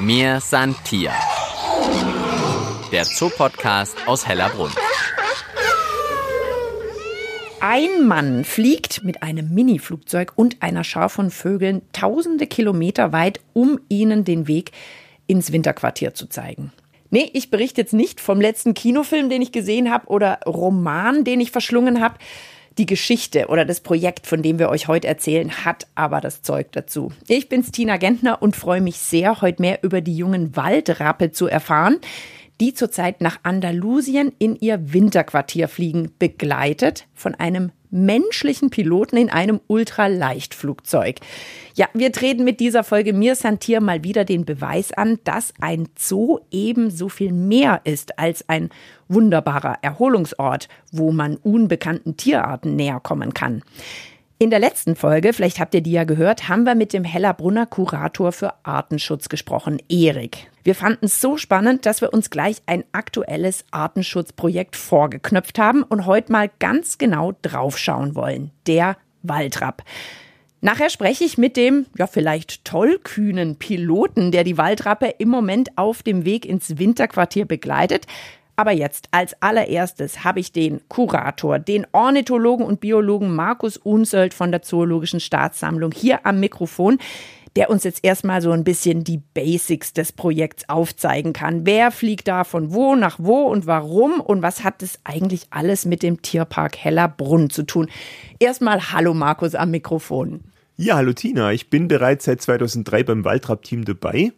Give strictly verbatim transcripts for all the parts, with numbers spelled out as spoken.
Mir san Tier, der Zoopodcast aus Hellerbrunn. Ein Mann fliegt mit einem Mini-Flugzeug und einer Schar von Vögeln tausende Kilometer weit, um ihnen den Weg ins Winterquartier zu zeigen. Nee, ich berichte jetzt nicht vom letzten Kinofilm, den ich gesehen habe oder Roman, den ich verschlungen habe. Die Geschichte oder das Projekt, von dem wir euch heute erzählen, hat aber das Zeug dazu. Ich bin's, Tina Gentner, und freue mich sehr, heute mehr über die jungen Waldrappe zu erfahren, die zurzeit nach Andalusien in ihr Winterquartier fliegen, begleitet von einem menschlichen Piloten in einem Ultraleichtflugzeug. Ja, wir treten mit dieser Folge Mir san Tier mal wieder den Beweis an, dass ein Zoo eben so viel mehr ist als ein wunderbarer Erholungsort, wo man unbekannten Tierarten näher kommen kann. In der letzten Folge, vielleicht habt ihr die ja gehört, haben wir mit dem Hellerbrunner Kurator für Artenschutz gesprochen, Erik. Wir fanden es so spannend, dass wir uns gleich ein aktuelles Artenschutzprojekt vorgeknöpft haben und heute mal ganz genau draufschauen wollen. Der Waldrapp. Nachher spreche ich mit dem, ja vielleicht tollkühnen Piloten, der die Waldrappe im Moment auf dem Weg ins Winterquartier begleitet. Aber jetzt als allererstes habe ich den Kurator, den Ornithologen und Biologen Markus Unsöld von der Zoologischen Staatssammlung hier am Mikrofon, der uns jetzt erstmal so ein bisschen die Basics des Projekts aufzeigen kann. Wer fliegt da von wo nach wo und warum und was hat das eigentlich alles mit dem Tierpark Hellerbrunn zu tun? Erstmal hallo Markus am Mikrofon. Ja, hallo Tina, ich bin bereits seit zweitausenddrei beim Waldrapp-Team dabei.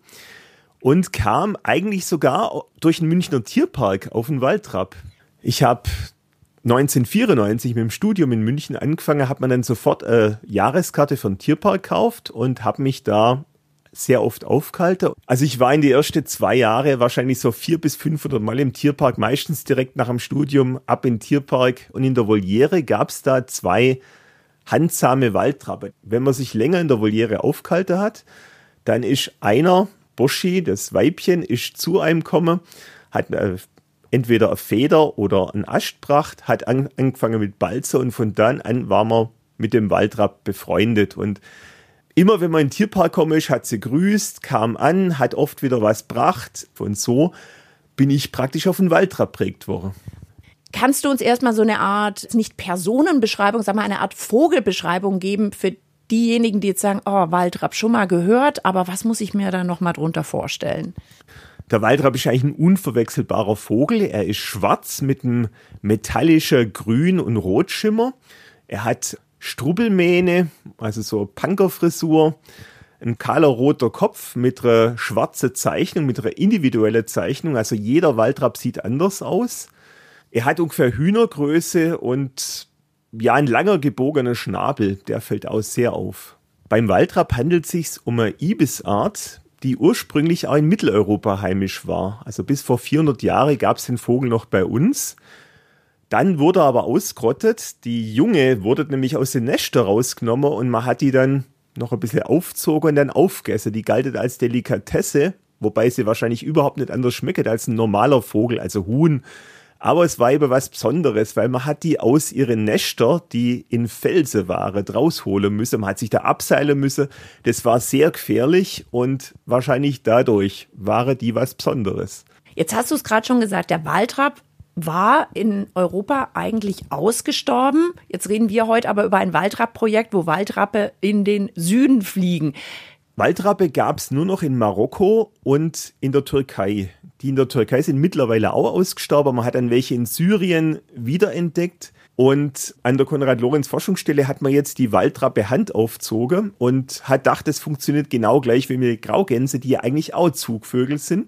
Und kam eigentlich sogar durch den Münchner Tierpark auf den Waldrapp. Ich habe neunzehnhundertvierundneunzig mit dem Studium in München angefangen, habe mir dann sofort eine Jahreskarte für den Tierpark gekauft und habe mich da sehr oft aufgehalten. Also ich war in die ersten zwei Jahre wahrscheinlich so vier bis fünfhundert Mal im Tierpark, meistens direkt nach dem Studium ab in den Tierpark. Und in der Voliere gab es da zwei handsame Waldrappe. Wenn man sich länger in der Voliere aufgehalten hat, dann ist einer... Boschi, das Weibchen, ist zu einem gekommen, hat äh, entweder eine Feder oder einen Ast gebracht, hat an, angefangen mit Balzer und von dann an waren wir mit dem Waldrapp befreundet. Und immer wenn man in den Tierpark gekommen ist, hat sie grüßt, kam an, hat oft wieder was gebracht. Und so bin ich praktisch auf den Waldrapp geprägt worden. Kannst du uns erstmal so eine Art, nicht Personenbeschreibung, sondern eine Art Vogelbeschreibung geben für diejenigen, die jetzt sagen, oh, Waldrapp schon mal gehört, aber was muss ich mir da noch mal drunter vorstellen? Der Waldrapp ist eigentlich ein unverwechselbarer Vogel. Er ist schwarz mit einem metallischen Grün- und Rotschimmer. Er hat Strubbelmähne, also so Punkerfrisur, ein kahler roter Kopf mit einer schwarzen Zeichnung, mit einer individuellen Zeichnung. Also jeder Waldrapp sieht anders aus. Er hat ungefähr Hühnergröße und ja, ein langer gebogener Schnabel, der fällt auch sehr auf. Beim Waldrapp handelt es sich um eine Ibisart, die ursprünglich auch in Mitteleuropa heimisch war. Also bis vor vierhundert Jahren gab es den Vogel noch bei uns. Dann wurde er aber ausgerottet. Die Junge wurde nämlich aus den Nestern rausgenommen und man hat die dann noch ein bisschen aufgezogen und dann aufgegessen. Die galtet als Delikatesse, wobei sie wahrscheinlich überhaupt nicht anders schmeckt als ein normaler Vogel, also Huhn. Aber es war eben was Besonderes, weil man hat die aus ihren Nestern, die in Felsen waren, rausholen müssen. Man hat sich da abseilen müssen. Das war sehr gefährlich und wahrscheinlich dadurch waren die was Besonderes. Jetzt hast du es gerade schon gesagt, der Waldrapp war in Europa eigentlich ausgestorben. Jetzt reden wir heute aber über ein Waldrapp-Projekt, wo Waldrappe in den Süden fliegen. Waldrappe gab es nur noch in Marokko und in der Türkei. Die in der Türkei sind mittlerweile auch ausgestorben. Man hat dann welche in Syrien wiederentdeckt. Und an der Konrad-Lorenz-Forschungsstelle hat man jetzt die Waldrappe Hand aufgezogen und hat gedacht, das funktioniert genau gleich wie mit Graugänse, die ja eigentlich auch Zugvögel sind.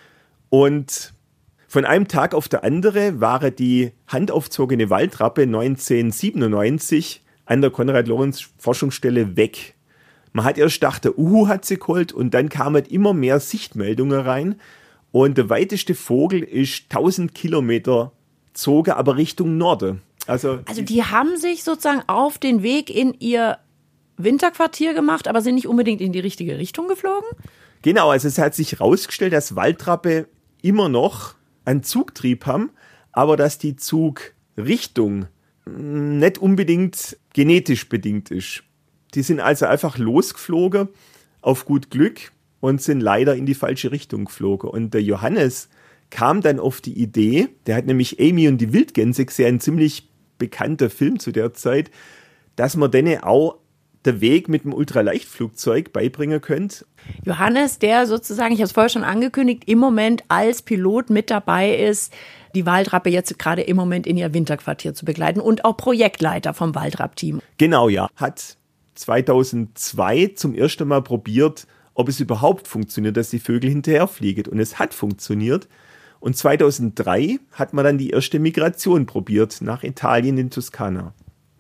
Und von einem Tag auf der andere war die handaufzogene Waldrappe neunzehnhundertsiebenundneunzig an der Konrad-Lorenz-Forschungsstelle weg. Man hat erst gedacht, der Uhu hat sie geholt und dann kamen immer mehr Sichtmeldungen rein. Und der weiteste Vogel ist tausend Kilometer gezogen, aber Richtung Norden. Also, also die haben sich sozusagen auf den Weg in ihr Winterquartier gemacht, aber sind nicht unbedingt in die richtige Richtung geflogen? Genau, also es hat sich herausgestellt, dass Waldrappe immer noch einen Zugtrieb haben, aber dass die Zugrichtung nicht unbedingt genetisch bedingt ist. Die sind also einfach losgeflogen auf gut Glück und sind leider in die falsche Richtung geflogen. Und der Johannes kam dann auf die Idee, der hat nämlich Amy und die Wildgänse gesehen, ein ziemlich bekannter Film zu der Zeit, dass man denen auch den Weg mit dem Ultraleichtflugzeug beibringen könnte. Johannes, der sozusagen, ich habe es vorher schon angekündigt, im Moment als Pilot mit dabei ist, die Waldrappe jetzt gerade im Moment in ihr Winterquartier zu begleiten und auch Projektleiter vom Waldrapp-Team. Genau, ja. Hat zweitausendzwei zum ersten Mal probiert, ob es überhaupt funktioniert, dass die Vögel hinterherfliegen. Und es hat funktioniert. Und zweitausenddrei hat man dann die erste Migration probiert nach Italien in Toskana.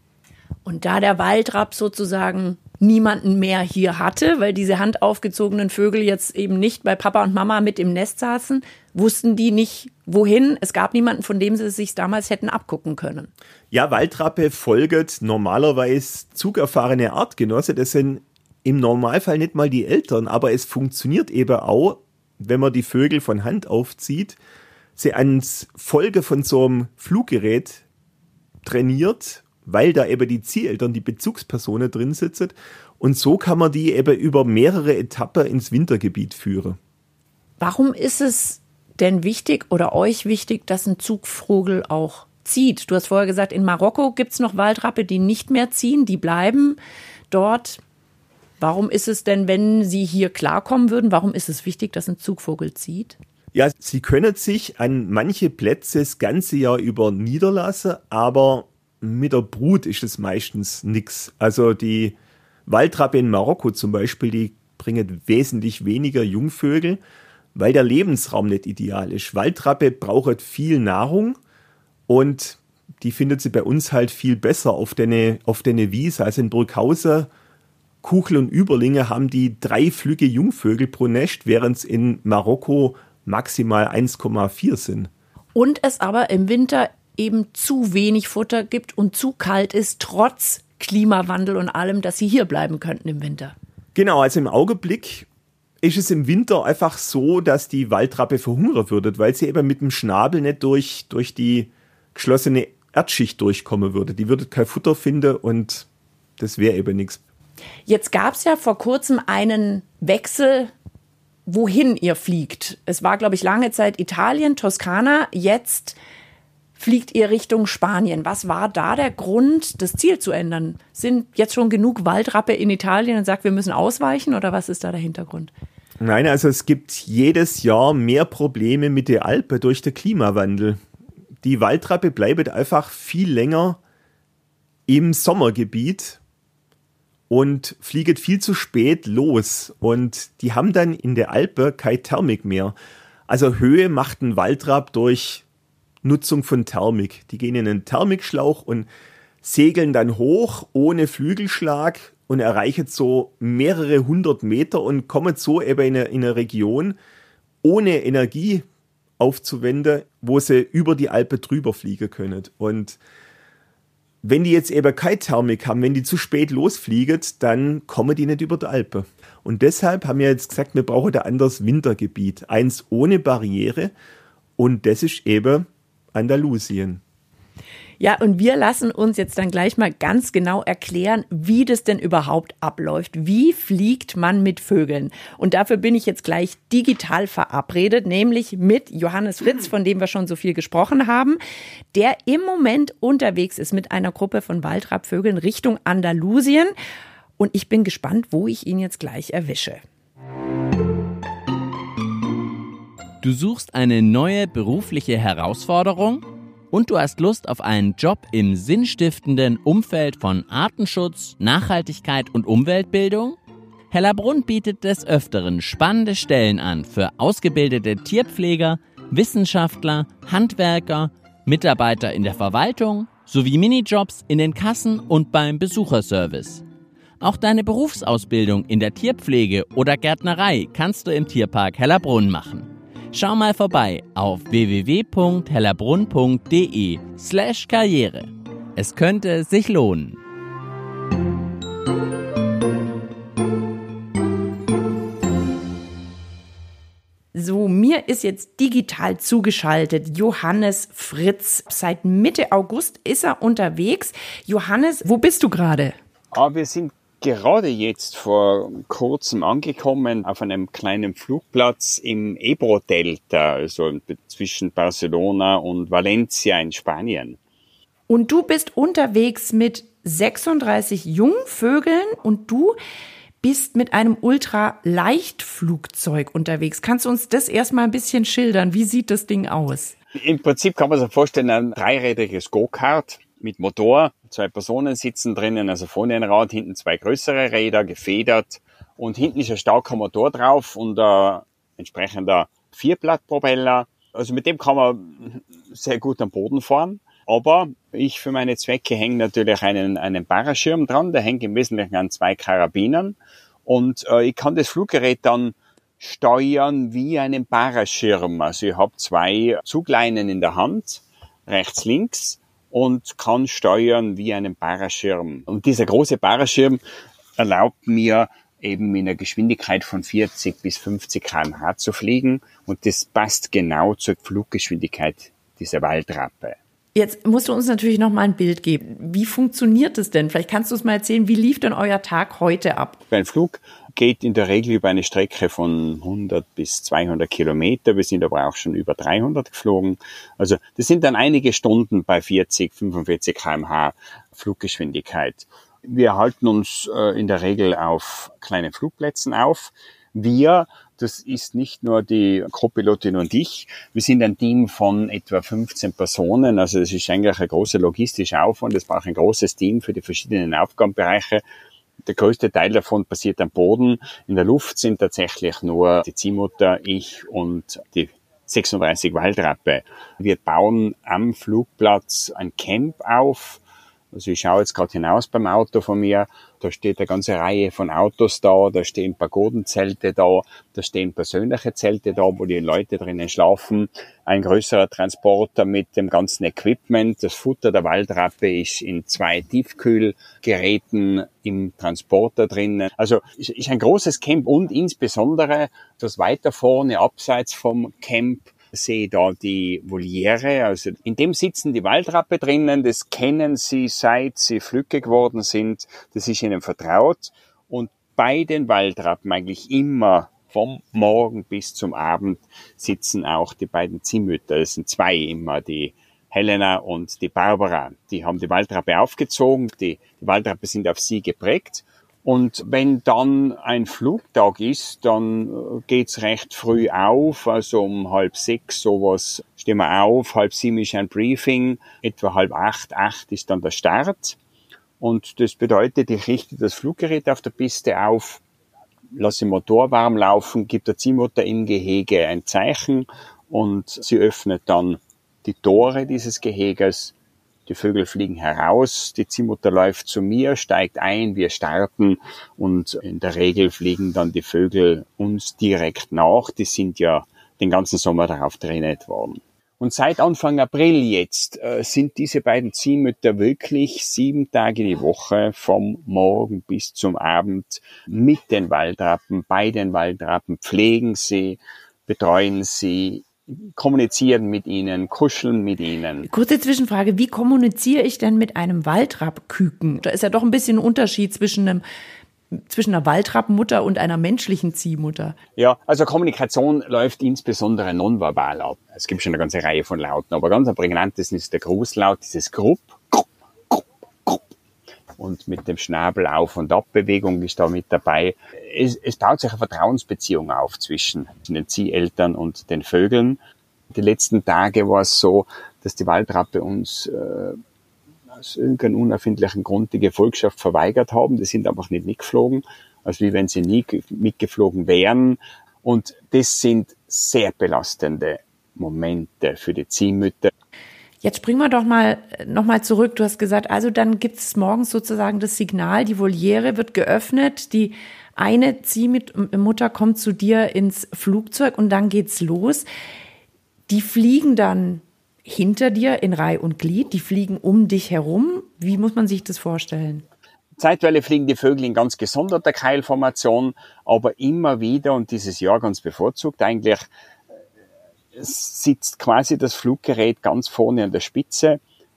Und da der Waldrapp sozusagen niemanden mehr hier hatte, weil diese handaufgezogenen Vögel jetzt eben nicht bei Papa und Mama mit im Nest saßen, wussten die nicht, wohin. Es gab niemanden, von dem sie es sich damals hätten abgucken können. Ja, Waldrappe folgt normalerweise zugerfahrene Artgenosse. Das sind im Normalfall nicht mal die Eltern, aber es funktioniert eben auch, wenn man die Vögel von Hand aufzieht, sie ans Folge von so einem Fluggerät trainiert, weil da eben die Zieheltern, die Bezugspersonen drin sitzen. Und so kann man die eben über mehrere Etappen ins Wintergebiet führen. Warum ist es denn wichtig oder euch wichtig, dass ein Zugvogel auch zieht? Du hast vorher gesagt, in Marokko gibt es noch Waldrappe, die nicht mehr ziehen, die bleiben dort. Warum ist es denn, wenn sie hier klarkommen würden, warum ist es wichtig, dass ein Zugvogel zieht? Ja, sie können sich an manche Plätze das ganze Jahr über niederlassen, aber mit der Brut ist es meistens nichts. Also die Waldrappe in Marokko zum Beispiel, die bringen wesentlich weniger Jungvögel, weil der Lebensraum nicht ideal ist. Waldrappe braucht viel Nahrung und die findet sie bei uns halt viel besser auf den auf den Wiese. Also in Burghausen, Kuchel und Überlinge haben die drei Flügge Jungvögel pro Nest, während es in Marokko maximal eins Komma vier sind. Und es aber im Winter eben zu wenig Futter gibt und zu kalt ist, trotz Klimawandel und allem, dass sie hier bleiben könnten im Winter. Genau, also im Augenblick ist es im Winter einfach so, dass die Waldrappe verhungern würde, weil sie eben mit dem Schnabel nicht durch, durch die geschlossene Erdschicht durchkommen würde. Die würde kein Futter finden und das wäre eben nichts. Jetzt gab es ja vor kurzem einen Wechsel, wohin ihr fliegt. Es war, glaube ich, lange Zeit Italien, Toskana, jetzt fliegt ihr Richtung Spanien. Was war da der Grund, das Ziel zu ändern? Sind jetzt schon genug Waldrappe in Italien und sagt, wir müssen ausweichen oder was ist da der Hintergrund? Nein, also es gibt jedes Jahr mehr Probleme mit der Alpe durch den Klimawandel. Die Waldrappe bleibt einfach viel länger im Sommergebiet und fliegt viel zu spät los. Und die haben dann in der Alpe keine Thermik mehr. Also Höhe macht ein Waldrapp durch Nutzung von Thermik. Die gehen in einen Thermikschlauch und segeln dann hoch ohne Flügelschlag und erreichen so mehrere hundert Meter und kommen so eben in eine, in eine Region ohne Energie aufzuwenden, wo sie über die Alpe drüber fliegen können. Und wenn die jetzt eben keine Thermik haben, wenn die zu spät losfliegen, dann kommen die nicht über die Alpe. Und deshalb haben wir jetzt gesagt, wir brauchen ein anderes Wintergebiet. Eins ohne Barriere und das ist eben Andalusien. Ja, und wir lassen uns jetzt dann gleich mal ganz genau erklären, wie das denn überhaupt abläuft. Wie fliegt man mit Vögeln? Und dafür bin ich jetzt gleich digital verabredet, nämlich mit Johannes Fritz, von dem wir schon so viel gesprochen haben, der im Moment unterwegs ist mit einer Gruppe von Waldrappvögeln Richtung Andalusien. Und ich bin gespannt, wo ich ihn jetzt gleich erwische. Du suchst eine neue berufliche Herausforderung und du hast Lust auf einen Job im sinnstiftenden Umfeld von Artenschutz, Nachhaltigkeit und Umweltbildung? Hellerbrunn bietet des Öfteren spannende Stellen an für ausgebildete Tierpfleger, Wissenschaftler, Handwerker, Mitarbeiter in der Verwaltung sowie Minijobs in den Kassen und beim Besucherservice. Auch deine Berufsausbildung in der Tierpflege oder Gärtnerei kannst du im Tierpark Hellerbrunn machen. Schau mal vorbei auf w w w punkt hellerbrunn punkt d e slash karriere. Es könnte sich lohnen. So, mir ist jetzt digital zugeschaltet Johannes Fritz. Seit Mitte August ist er unterwegs. Johannes, wo bist du gerade? Ah, wir sind gerade jetzt vor kurzem angekommen auf einem kleinen Flugplatz im Ebro-Delta, also zwischen Barcelona und Valencia in Spanien. Und du bist unterwegs mit sechsunddreißig Jungvögeln und du bist mit einem Ultraleichtflugzeug unterwegs. Kannst du uns das erstmal ein bisschen schildern? Wie sieht das Ding aus? Im Prinzip kann man sich vorstellen, ein dreirädriges Go-Kart mit Motor. Zwei Personen sitzen drinnen, also vorne ein Rad, hinten zwei größere Räder, gefedert. Und hinten ist ein starker Motor drauf und ein entsprechender Vierblattpropeller. Also mit dem kann man sehr gut am Boden fahren. Aber ich für meine Zwecke hänge natürlich einen, einen Paraschirm dran. Der hängt im Wesentlichen an zwei Karabinern. Und äh, ich kann das Fluggerät dann steuern wie einen Paraschirm. Also ich habe zwei Zugleinen in der Hand, rechts, links, und kann steuern wie einen Paraschirm. Und dieser große Paraschirm erlaubt mir eben mit einer Geschwindigkeit von vierzig bis fünfzig Kilometer pro Stunde zu fliegen. Und das passt genau zur Fluggeschwindigkeit dieser Waldrappe. Jetzt musst du uns natürlich noch mal ein Bild geben. Wie funktioniert es denn? Vielleicht kannst du uns mal erzählen, wie lief denn euer Tag heute ab? Ein Flug geht in der Regel über eine Strecke von hundert bis zweihundert Kilometer. Wir sind aber auch schon über dreihundert geflogen. Also das sind dann einige Stunden bei vierzig, fünfundvierzig Kilometer pro Stunde Fluggeschwindigkeit. Wir halten uns äh, in der Regel auf kleinen Flugplätzen auf. Wir, das ist nicht nur die Co-Pilotin und ich, wir sind ein Team von etwa fünfzehn Personen, also das ist eigentlich ein großer logistischer Aufwand, es braucht ein großes Team für die verschiedenen Aufgabenbereiche. Der größte Teil davon passiert am Boden, in der Luft sind tatsächlich nur die Ziehmutter, ich und die sechsunddreißig Waldrappe. Wir bauen am Flugplatz ein Camp auf. Also ich schaue jetzt gerade hinaus beim Auto von mir, da steht eine ganze Reihe von Autos da, da stehen Pagodenzelte da, da stehen persönliche Zelte da, wo die Leute drinnen schlafen, ein größerer Transporter mit dem ganzen Equipment, das Futter der Waldrappe ist in zwei Tiefkühlgeräten im Transporter drinnen. Also es ist ein großes Camp und insbesondere das weiter vorne, abseits vom Camp, sehe da die Voliere, also in dem sitzen die Waldrappe drinnen, das kennen sie, seit sie Flügge geworden sind, das ist ihnen vertraut und bei den Waldrappen eigentlich immer vom Morgen bis zum Abend sitzen auch die beiden Ziehmütter, das sind zwei immer, die Helena und die Barbara, die haben die Waldrappe aufgezogen, die, die Waldrappe sind auf sie geprägt. Und wenn dann ein Flugtag ist, dann geht's recht früh auf, also um halb sechs sowas stehen wir auf, halb sieben ist ein Briefing, etwa halb acht, acht ist dann der Start. Und das bedeutet, ich richte das Fluggerät auf der Piste auf, lasse den Motor warm laufen, gibt der Ziehmutter im Gehege ein Zeichen und sie öffnet dann die Tore dieses Geheges. Die Vögel fliegen heraus, die Ziehmutter läuft zu mir, steigt ein, wir starten und in der Regel fliegen dann die Vögel uns direkt nach. Die sind ja den ganzen Sommer darauf trainiert worden. Und seit Anfang April jetzt äh, sind diese beiden Ziehmütter wirklich sieben Tage die Woche vom Morgen bis zum Abend mit den Waldrappen, bei den Waldrappen, pflegen sie, betreuen sie, kommunizieren mit ihnen, kuscheln mit ihnen. Kurze Zwischenfrage, wie kommuniziere ich denn mit einem Waldrappküken? Da ist ja doch ein bisschen ein Unterschied zwischen einem zwischen einer Waldrappenmutter und einer menschlichen Ziehmutter. Ja, also Kommunikation läuft insbesondere nonverbal ab. Es gibt schon eine ganze Reihe von Lauten, aber ganz am prägnantesten ist der Grußlaut, dieses Grupp, Grupp, Grupp, Grupp. Und mit dem Schnabel Auf- und Abbewegung ist da mit dabei. Es, es baut sich eine Vertrauensbeziehung auf zwischen den Zieheltern und den Vögeln. Die letzten Tage war es so, dass die Waldrappe uns äh, aus irgendeinem unerfindlichen Grund die Gefolgschaft verweigert haben. Die sind einfach nicht mitgeflogen, also wie wenn sie nie mitgeflogen wären. Und das sind sehr belastende Momente für die Ziehmütter. Jetzt springen wir doch mal noch mal zurück. Du hast gesagt, also dann gibt es morgens sozusagen das Signal, die Voliere wird geöffnet, die eine Ziehmutter kommt zu dir ins Flugzeug und dann geht's los. Die fliegen dann hinter dir in Reih und Glied, die fliegen um dich herum. Wie muss man sich das vorstellen? Zeitweise fliegen die Vögel in ganz gesonderter Keilformation, aber immer wieder und dieses Jahr ganz bevorzugt eigentlich sitzt quasi das Fluggerät ganz vorne an der Spitze und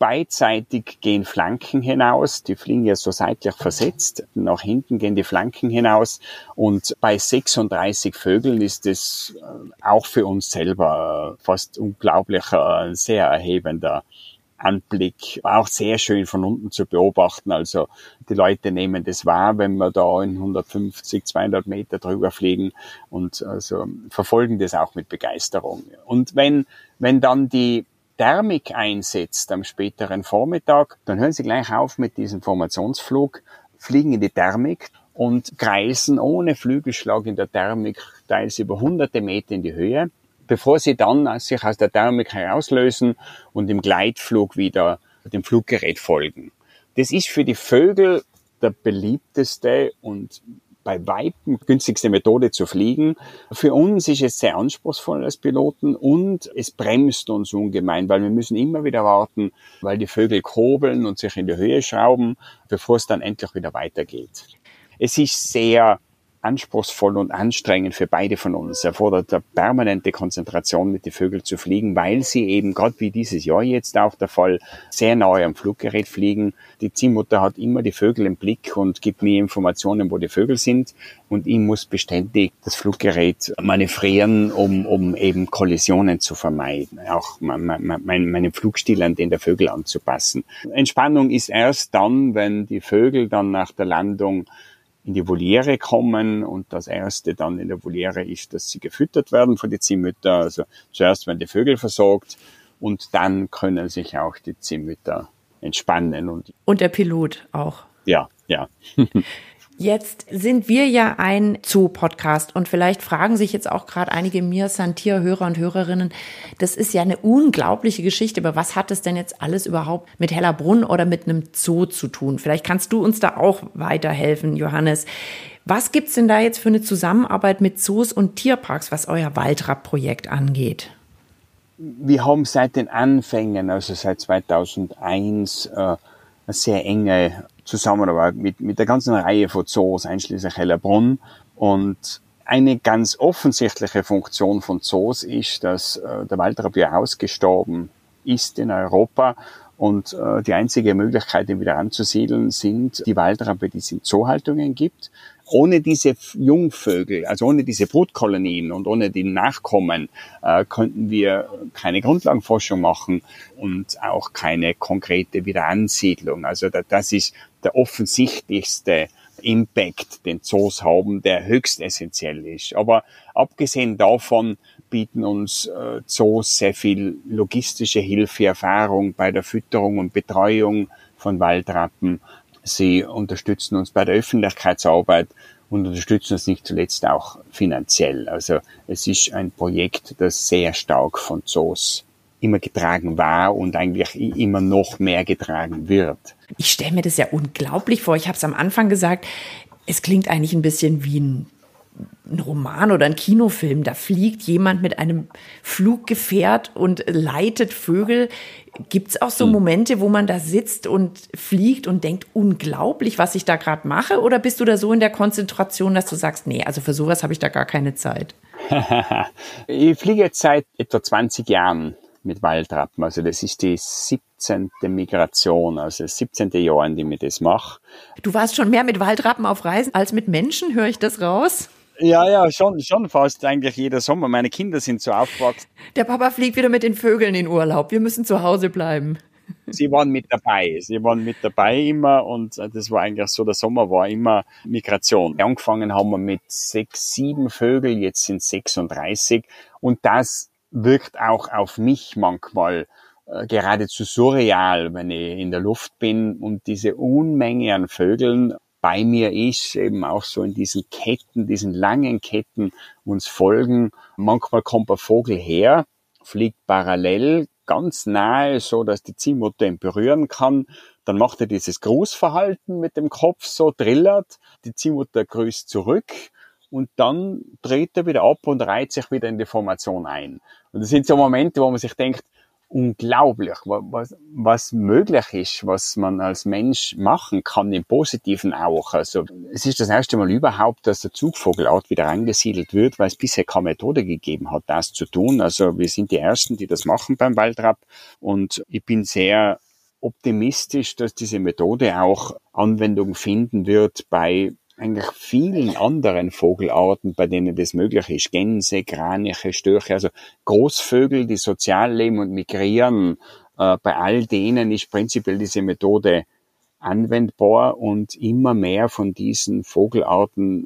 beidseitig gehen Flanken hinaus. Die fliegen ja so seitlich versetzt. Nach hinten gehen die Flanken hinaus. Und bei sechsunddreißig Vögeln ist es auch für uns selber fast unglaublich, ein sehr erhebender Anblick. Auch sehr schön von unten zu beobachten. Also die Leute nehmen das wahr, wenn wir da in hundertfünfzig, zweihundert Meter drüber fliegen und also verfolgen das auch mit Begeisterung. Und wenn, wenn dann die Thermik einsetzt am späteren Vormittag, dann hören sie gleich auf mit diesem Formationsflug, fliegen in die Thermik und kreisen ohne Flügelschlag in der Thermik teils über hunderte Meter in die Höhe, bevor sie dann sich aus der Thermik herauslösen und im Gleitflug wieder dem Fluggerät folgen. Das ist für die Vögel der beliebteste und bei Weitem günstigste Methode zu fliegen. Für uns ist es sehr anspruchsvoll als Piloten und es bremst uns ungemein, weil wir müssen immer wieder warten, weil die Vögel kurbeln und sich in die Höhe schrauben, bevor es dann endlich wieder weitergeht. Es ist sehr anspruchsvoll und anstrengend für beide von uns. Erfordert eine permanente Konzentration, mit den Vögeln zu fliegen, weil sie eben, gerade wie dieses Jahr jetzt auch der Fall, sehr nahe am Fluggerät fliegen. Die Ziehmutter hat immer die Vögel im Blick und gibt mir Informationen, wo die Vögel sind. Und ich muss beständig das Fluggerät manövrieren, um, um eben Kollisionen zu vermeiden. Auch mein, mein, meinen Flugstil an den der Vögel anzupassen. Entspannung ist erst dann, wenn die Vögel dann nach der Landung in die Voliere kommen und das erste dann in der Voliere ist, dass sie gefüttert werden von den Ziehmüttern. Also zuerst werden die Vögel versorgt und dann können sich auch die Ziehmütter entspannen. Und, und der Pilot auch. Ja, ja. Jetzt sind wir ja ein Zoo-Podcast und vielleicht fragen sich jetzt auch gerade einige Mir Santier-Hörer und Hörerinnen, das ist ja eine unglaubliche Geschichte, aber was hat es denn jetzt alles überhaupt mit Hellerbrunn oder mit einem Zoo zu tun? Vielleicht kannst du uns da auch weiterhelfen, Johannes. Was gibt's denn da jetzt für eine Zusammenarbeit mit Zoos und Tierparks, was euer Waldrapp-Projekt angeht? Wir haben seit den Anfängen, also seit zweitausendeins, äh, eine sehr enge Zusammenarbeit mit, mit der ganzen Reihe von Zoos, einschließlich Hellerbrunn. Und eine ganz offensichtliche Funktion von Zoos ist, dass äh, der Waldrapp ja ausgestorben ist in Europa. Und äh, die einzige Möglichkeit, ihn wieder anzusiedeln, sind die Waldrappe, die es in Zoohaltungen gibt. Ohne diese Jungvögel, also ohne diese Brutkolonien und ohne die Nachkommen, äh, könnten wir keine Grundlagenforschung machen und auch keine konkrete Wiederansiedlung. Also da, das ist der offensichtlichste Impact, den Zoos haben, der höchst essentiell ist. Aber abgesehen davon bieten uns äh, Zoos sehr viel logistische Hilfe, Erfahrung bei der Fütterung und Betreuung von Waldrappen. Sie unterstützen uns bei der Öffentlichkeitsarbeit und unterstützen uns nicht zuletzt auch finanziell. Also es ist ein Projekt, das sehr stark von Zoos immer getragen war und eigentlich immer noch mehr getragen wird. Ich stelle mir das ja unglaublich vor. Ich habe es am Anfang gesagt, es klingt eigentlich ein bisschen wie ein ein Roman oder ein Kinofilm, da fliegt jemand mit einem Fluggefährt und leitet Vögel. Gibt es auch so Momente, wo man da sitzt und fliegt und denkt, unglaublich, was ich da gerade mache? Oder bist du da so in der Konzentration, dass du sagst, nee, also für sowas habe ich da gar keine Zeit? Ich fliege jetzt seit etwa zwanzig Jahren mit Waldrappen. Also das ist die siebzehnte Migration, also das siebzehnte Jahr, in dem ich das mache. Du warst schon mehr mit Waldrappen auf Reisen als mit Menschen, höre ich das raus? Ja, ja, schon, schon fast eigentlich jeder Sommer. Meine Kinder sind so aufgewachsen. Der Papa fliegt wieder mit den Vögeln in Urlaub. Wir müssen zu Hause bleiben. Sie waren mit dabei. Sie waren mit dabei immer und das war eigentlich so, der Sommer war immer Migration. Angefangen haben wir mit sechs, sieben Vögeln, jetzt sind es sechsunddreißig und das wirkt auch auf mich manchmal äh, geradezu surreal, wenn ich in der Luft bin und diese Unmenge an Vögeln bei mir ist, eben auch so in diesen Ketten, diesen langen Ketten uns folgen. Manchmal kommt ein Vogel her, fliegt parallel, ganz nahe, so dass die Ziehmutter ihn berühren kann. Dann macht er dieses Grußverhalten mit dem Kopf, so trillert. Die Ziehmutter grüßt zurück und dann dreht er wieder ab und reiht sich wieder in die Formation ein. Und das sind so Momente, wo man sich denkt, unglaublich, was, was möglich ist, was man als Mensch machen kann, im Positiven auch. Also es ist das erste Mal überhaupt, dass der Zugvogelart wieder angesiedelt wird, weil es bisher keine Methode gegeben hat, das zu tun. Also wir sind die Ersten, die das machen beim Waldrapp und ich bin sehr optimistisch, dass diese Methode auch Anwendung finden wird bei eigentlich vielen anderen Vogelarten, bei denen das möglich ist. Gänse, Kraniche, Störche, also Großvögel, die sozial leben und migrieren. Äh, bei all denen ist prinzipiell diese Methode anwendbar und immer mehr von diesen Vogelarten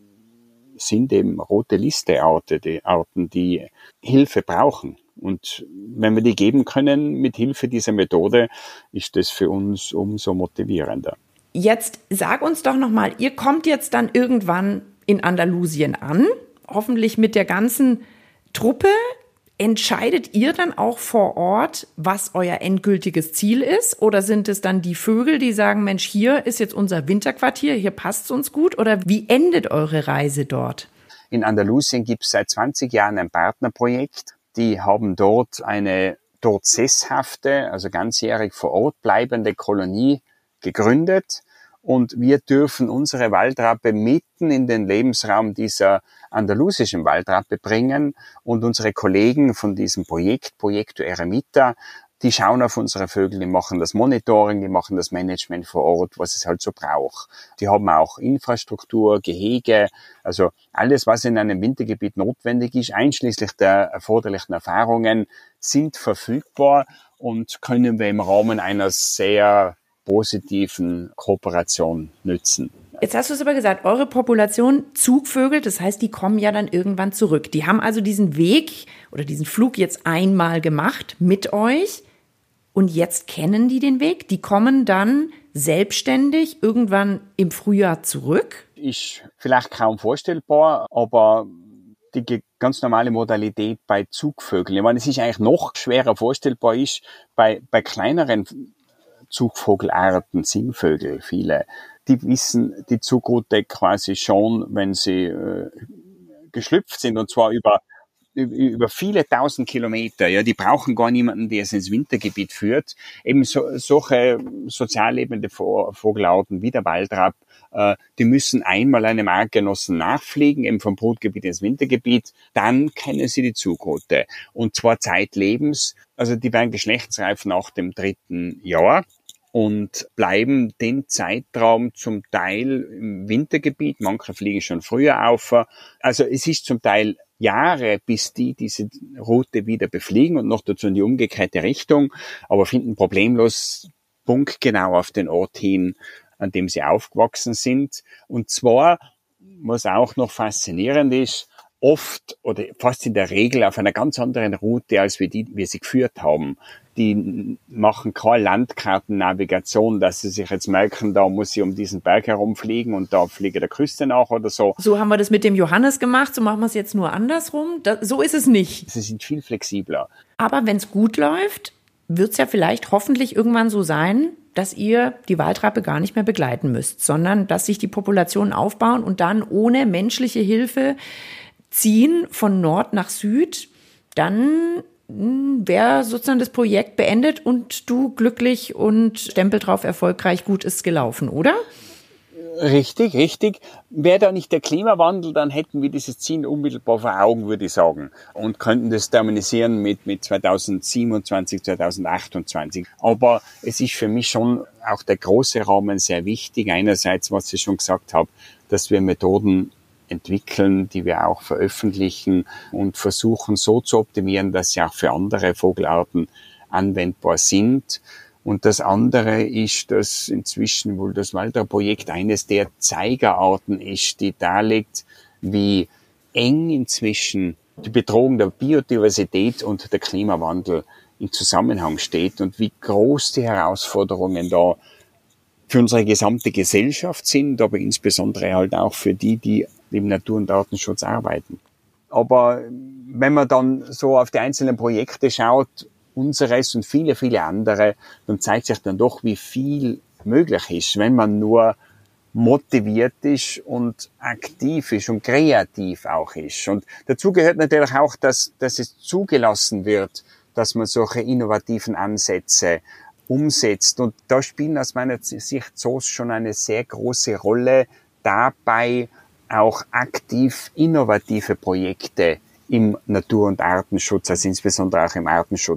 sind eben rote Liste-Arten, die Arten, die Hilfe brauchen. Und wenn wir die geben können mit Hilfe dieser Methode, ist das für uns umso motivierender. Jetzt sag uns doch nochmal, ihr kommt jetzt dann irgendwann in Andalusien an, hoffentlich mit der ganzen Truppe. Entscheidet ihr dann auch vor Ort, was euer endgültiges Ziel ist? Oder sind es dann die Vögel, die sagen, Mensch, hier ist jetzt unser Winterquartier, hier passt es uns gut? Oder wie endet eure Reise dort? In Andalusien gibt es seit zwanzig Jahren ein Partnerprojekt. Die haben dort eine dort sesshafte, also ganzjährig vor Ort bleibende Kolonie gegründet. Und wir dürfen unsere Waldrappe mitten in den Lebensraum dieser andalusischen Waldrappe bringen. Und unsere Kollegen von diesem Projekt, Proyecto Eremita, die schauen auf unsere Vögel, die machen das Monitoring, die machen das Management vor Ort, was es halt so braucht. Die haben auch Infrastruktur, Gehege, also alles, was in einem Wintergebiet notwendig ist, einschließlich der erforderlichen Erfahrungen, sind verfügbar und können wir im Rahmen einer sehr positiven Kooperation nützen. Jetzt hast du es aber gesagt, eure Population Zugvögel, das heißt, die kommen ja dann irgendwann zurück. Die haben also diesen Weg oder diesen Flug jetzt einmal gemacht mit euch und jetzt kennen die den Weg. Die kommen dann selbstständig irgendwann im Frühjahr zurück. Ist vielleicht kaum vorstellbar, aber die ganz normale Modalität bei Zugvögeln. Ich meine, es ist eigentlich noch schwerer vorstellbar ist bei, bei kleineren Zugvogelarten, Singvögel, viele, die wissen die Zugroute quasi schon, wenn sie äh, geschlüpft sind, und zwar über, über viele tausend Kilometer. Ja, die brauchen gar niemanden, der es ins Wintergebiet führt. Eben so, solche sozial lebende Vogelarten wie der Waldrapp, äh, die müssen einmal einem Artgenossen nachfliegen, eben vom Brutgebiet ins Wintergebiet, dann kennen sie die Zugroute. Und zwar zeitlebens, also die werden geschlechtsreif nach dem dritten Jahr und bleiben den Zeitraum zum Teil im Wintergebiet, manche fliegen schon früher auf. Also es ist zum Teil Jahre, bis die diese Route wieder befliegen und noch dazu in die umgekehrte Richtung, aber finden problemlos punktgenau auf den Ort hin, an dem sie aufgewachsen sind. Und zwar, was auch noch faszinierend ist, oft oder fast in der Regel auf einer ganz anderen Route, als wir die wir sie geführt haben. Die machen keine Landkartennavigation, dass sie sich jetzt merken, da muss ich um diesen Berg herumfliegen und da fliege der Küste nach oder so. So haben wir das mit dem Johannes gemacht, so machen wir es jetzt nur andersrum. Das, so ist es nicht. Sie sind viel flexibler. Aber wenn es gut läuft, wird es ja vielleicht hoffentlich irgendwann so sein, dass ihr die Waldrappe gar nicht mehr begleiten müsst, sondern dass sich die Populationen aufbauen und dann ohne menschliche Hilfe ziehen von Nord nach Süd, dann wäre sozusagen das Projekt beendet und du glücklich und Stempel drauf erfolgreich, gut ist gelaufen, oder? Richtig, richtig. Wäre da nicht der Klimawandel, dann hätten wir dieses Ziel unmittelbar vor Augen, würde ich sagen, und könnten das terminisieren mit, mit zweitausendsiebenundzwanzig, zweitausendachtundzwanzig. Aber es ist für mich schon auch der große Rahmen sehr wichtig. Einerseits, was ich schon gesagt habe, dass wir Methoden entwickeln, die wir auch veröffentlichen und versuchen so zu optimieren, dass sie auch für andere Vogelarten anwendbar sind. Und das andere ist, dass inzwischen wohl das Waldrapp-Projekt eines der Zeigerarten ist, die darlegt, wie eng inzwischen die Bedrohung der Biodiversität und der Klimawandel im Zusammenhang steht und wie groß die Herausforderungen da für unsere gesamte Gesellschaft sind, aber insbesondere halt auch für die, die im Natur- und Artenschutz arbeiten. Aber wenn man dann so auf die einzelnen Projekte schaut, unseres und viele, viele andere, dann zeigt sich dann doch, wie viel möglich ist, wenn man nur motiviert ist und aktiv ist und kreativ auch ist. Und dazu gehört natürlich auch, dass, dass es zugelassen wird, dass man solche innovativen Ansätze umsetzt. Und da spielen aus meiner Sicht Zoos schon eine sehr große Rolle dabei, auch aktiv innovative Projekte im Natur- und Artenschutz, also insbesondere auch im Artenschutz,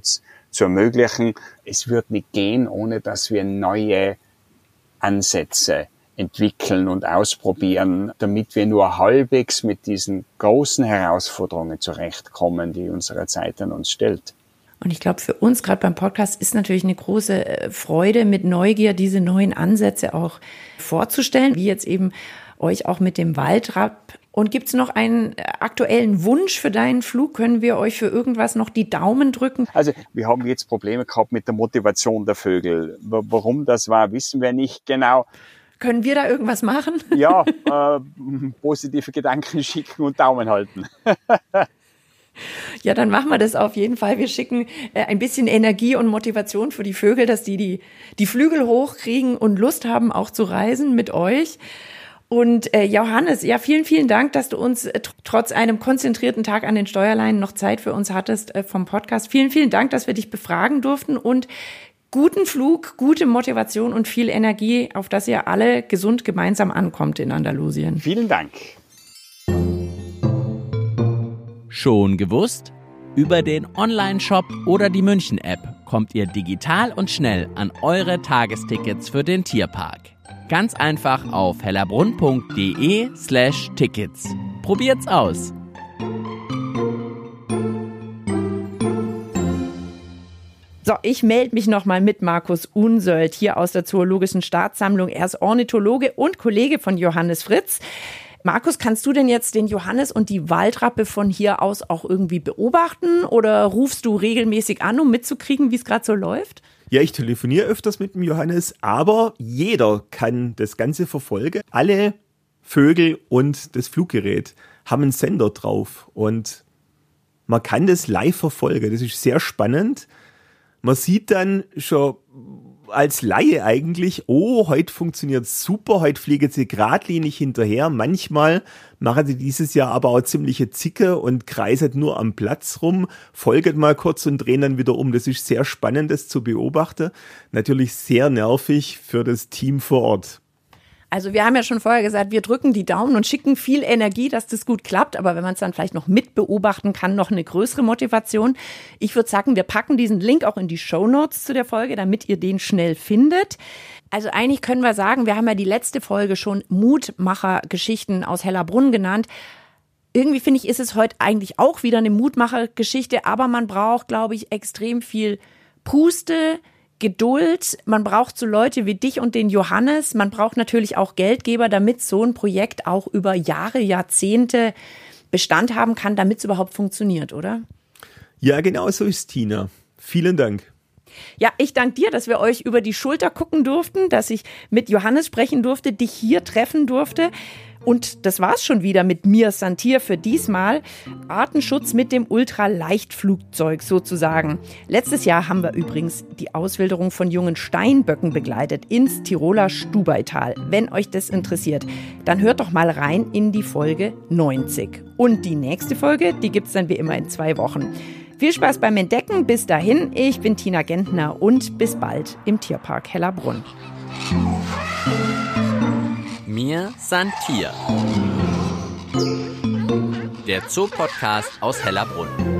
zu ermöglichen. Es wird nicht gehen, ohne dass wir neue Ansätze entwickeln und ausprobieren, damit wir nur halbwegs mit diesen großen Herausforderungen zurechtkommen, die unsere Zeit an uns stellt. Und ich glaube, für uns gerade beim Podcast ist natürlich eine große Freude, mit Neugier diese neuen Ansätze auch vorzustellen, wie jetzt eben euch auch mit dem Waldrapp. Und gibt es noch einen aktuellen Wunsch für deinen Flug? Können wir euch für irgendwas noch die Daumen drücken? Also wir haben jetzt Probleme gehabt mit der Motivation der Vögel. Warum das war, wissen wir nicht genau. Können wir da irgendwas machen? Ja, äh, positive Gedanken schicken und Daumen halten. Ja, dann machen wir das auf jeden Fall. Wir schicken äh, ein bisschen Energie und Motivation für die Vögel, dass die, die die Flügel hochkriegen und Lust haben, auch zu reisen mit euch. Und äh, Johannes, ja, vielen, vielen Dank, dass du uns äh, trotz einem konzentrierten Tag an den Steuerleinen noch Zeit für uns hattest äh, vom Podcast. Vielen, vielen Dank, dass wir dich befragen durften und guten Flug, gute Motivation und viel Energie, auf dass ihr alle gesund gemeinsam ankommt in Andalusien. Vielen Dank. Schon gewusst? Über den Online-Shop oder die München-App kommt ihr digital und schnell an eure Tagestickets für den Tierpark. Ganz einfach auf hellerbrunn.de slash Tickets. Probiert's aus! So, ich melde mich nochmal mit Markus Unsöld hier aus der Zoologischen Staatssammlung. Er ist Ornithologe und Kollege von Johannes Fritz. Markus, kannst du denn jetzt den Johannes und die Waldrappe von hier aus auch irgendwie beobachten oder rufst du regelmäßig an, um mitzukriegen, wie es gerade so läuft? Ja, ich telefoniere öfters mit dem Johannes, aber jeder kann das Ganze verfolgen. Alle Vögel und das Fluggerät haben einen Sender drauf und man kann das live verfolgen. Das ist sehr spannend. Man sieht dann schon als Laie eigentlich, oh, heute funktioniert super, heute fliegen sie geradlinig hinterher. Manchmal machen sie dieses Jahr aber auch ziemliche Zicke und kreisen nur am Platz rum, folgen mal kurz und drehen dann wieder um. Das ist sehr spannend, das zu beobachten. Natürlich sehr nervig für das Team vor Ort. Also wir haben ja schon vorher gesagt, wir drücken die Daumen und schicken viel Energie, dass das gut klappt. Aber wenn man es dann vielleicht noch mit beobachten kann, noch eine größere Motivation. Ich würde sagen, wir packen diesen Link auch in die Shownotes zu der Folge, damit ihr den schnell findet. Also eigentlich können wir sagen, wir haben ja die letzte Folge schon Mutmacher-Geschichten aus Hellerbrunn genannt. Irgendwie finde ich, ist es heute eigentlich auch wieder eine Mutmacher-Geschichte. Aber man braucht, glaube ich, extrem viel Puste, Geduld, man braucht so Leute wie dich und den Johannes, man braucht natürlich auch Geldgeber, damit so ein Projekt auch über Jahre, Jahrzehnte Bestand haben kann, damit es überhaupt funktioniert, oder? Ja, genau so ist Tina. Vielen Dank. Ja, ich danke dir, dass wir euch über die Schulter gucken durften, dass ich mit Johannes sprechen durfte, dich hier treffen durfte. Und das war's schon wieder mit mir, Santir, für diesmal. Artenschutz mit dem Ultraleichtflugzeug sozusagen. Letztes Jahr haben wir übrigens die Auswilderung von jungen Steinböcken begleitet ins Tiroler Stubaital. Wenn euch das interessiert, dann hört doch mal rein in die Folge neunzig. Und die nächste Folge, die gibt's dann wie immer in zwei Wochen. Viel Spaß beim Entdecken. Bis dahin, ich bin Tina Gentner und bis bald im Tierpark Hellerbrunn. Mir Santir. Der Zoo-Podcast aus Hellerbrunn.